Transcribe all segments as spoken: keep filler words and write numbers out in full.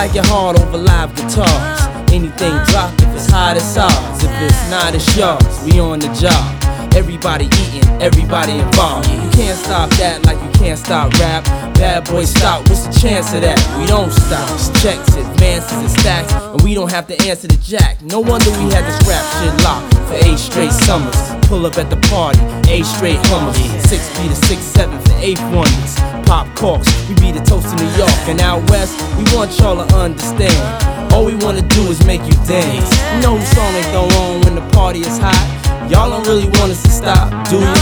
like your heart over live guitars. Anything drop if it's hot, it's ours. If it's not, it's yours. We on the job. Everybody eating, everybody involved. You can't stop that like you can't stop rap. Bad boy stop, what's the chance of that? We don't stop. Checks, advances, and stacks, and we don't have to answer the jack. No wonder we had this rap shit locked for eight straight summers. Pull up at the party, eight straight hummers. Six feet to six seven for eighth wonders. Pop corks, we be the toast in New York. And out west, we want y'all to understand. All we wanna do is make you dance. You know whose song they throw on when the party is hot? Y'all don't really want us to stop, do you?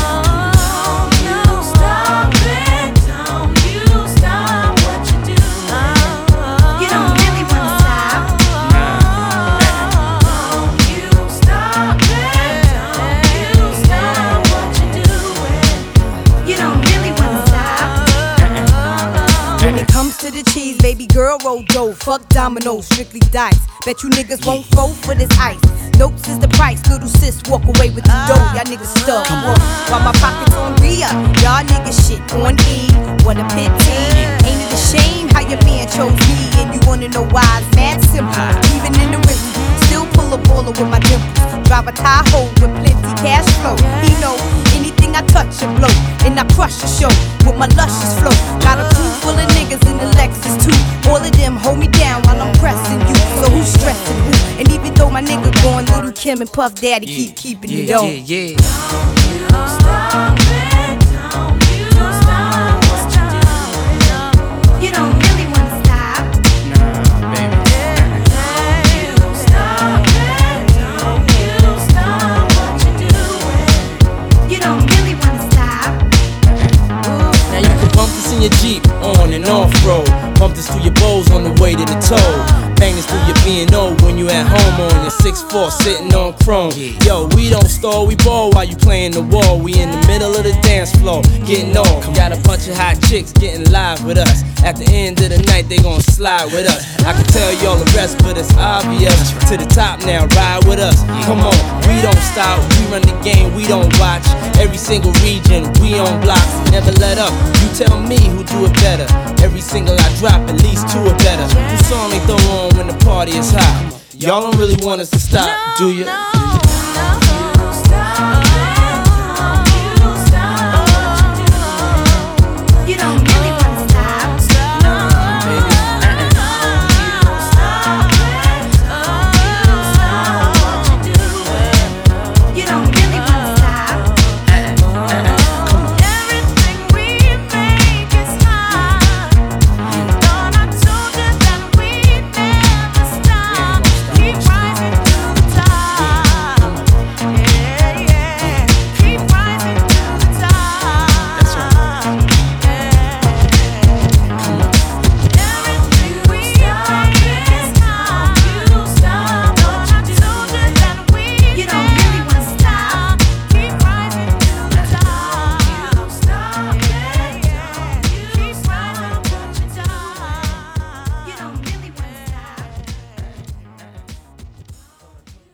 When it comes to the cheese, baby girl, roll dough. Fuck dominoes, strictly dice. Bet you niggas won't fold for this ice. Notes is the price, little sis walk away with the dough. Y'all niggas stuck, while my pockets on re-up. Y'all niggas shit on E, what a pity. Ain't it a shame how your man chose me? And you wanna know why it's mad simple. Even in the rhythm, still pull a baller with my dimples. Drive a Tahoe with plenty cash flow. He know anything I touch and blow, and I crush the show with my luscious flow. Got a crew full of niggas in the Lexus too. All of them hold me down while I'm pressing you. So who's stressing who? And even though my nigga gone, Little Kim and Puff Daddy yeah, keep keeping yeah, it on. Yeah, yeah, Don't you stop it, don't you stop what you doing. You don't really wanna stop. nah, baby. Don't you stop it, don't you stop what you doing. You don't really wanna stop. Now you can bump this in your Jeep, on and off road. Bump this through your bowls on the way to the toll. Bang this through your B and O when you at home on your six four sitting on chrome. Yo, we don't stall, we ball while you playing the wall. We in the middle of the dance floor, getting off. Got a bunch of hot chicks getting live with us. At the end of the night, they gon' slide with us. I can tell y'all the rest, but it's obvious. To the top now, ride with us. Come on, we don't stop, we run the game, we don't watch. Every single region, we on blocks, never let up. You tell me who do it better. Every single I drop, at least two or better. Whose song they throw on when the party is hot? Y'all don't really want us to stop, do you?